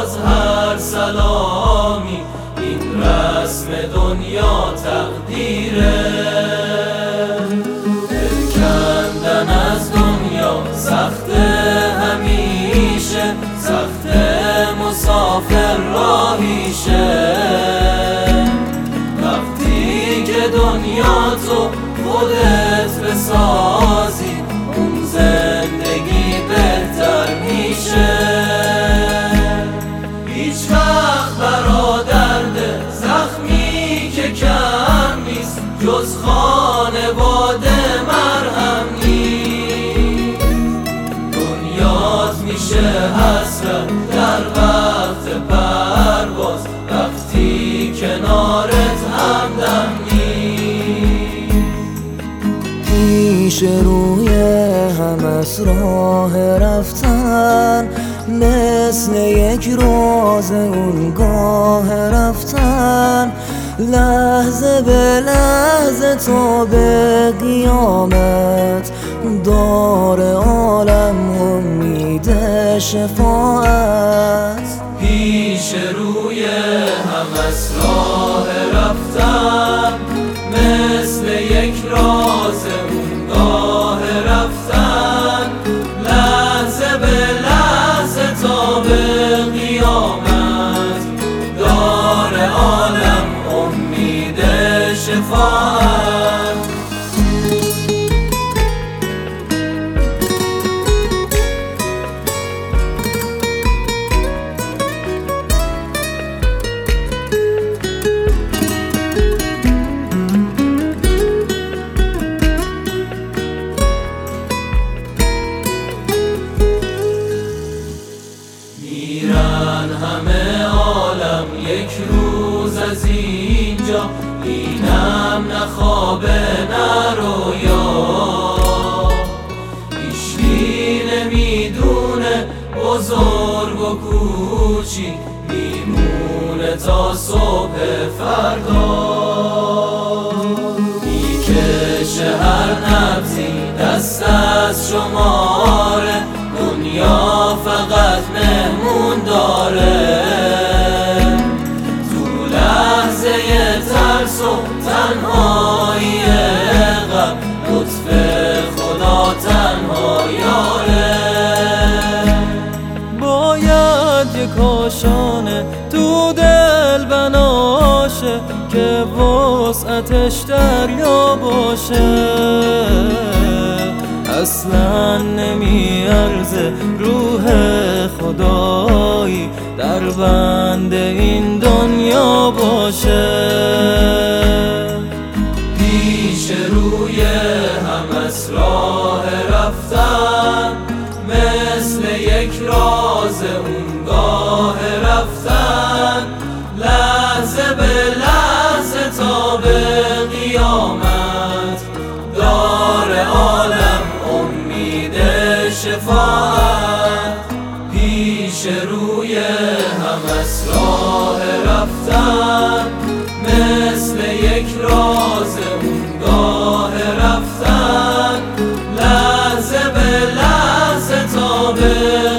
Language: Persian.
از هر سلامی، این رسم دنیا تقدیره. دل کندن از دنیا سخته همیشه، سخته مسافر راهیشه. وقتی که دنیا تو خودت بسازی، اون زندگی بهتر میشه. هیچ وقت برا درد زخمی که کم نیست، جز خانواده مرهم نیست. دنیات میشه حسرت در وقت پرواز، وقتی کنارت همدم نیست. پیش روی هم از راه رفتن، مثل یک روز اونگاه رفتن. لحظه به لحظه تا به قیامت، دار عالم امید شفاعت. پیش روی هم از راه رفتن، مثل یک راز اونگاه رفتن. لحظه به لحظه تا به قیامت، دار عالم امید شفاعت. میرن همه عالم یک روز از اینجا، اینم نه خوابه نه رویا. هیچکی نمیدونه بزرگ و کوچیک، میمونه تا صبح فردا. میکشه هر نبضی دست از شماره، دنیا فقط مهمون داره. تو لحظه ترس و تنهایی غم، لطف خدا تنها یاره. باید یک کاشانه تو دل بناشه، که وسعتش دریا باشه. اصلا نمیارزه روح خدایی در بند این دنیا باشه. پیش روی هم از راه رفتن، مثل یک راز اونگاه رفتن. لحظه به لحظه تا به قیامت، دار عالم امید شفاعت. پیش روی هم از راه رفتن، مثل یک راز اونگاه رفتن. لحظه به لحظه تا به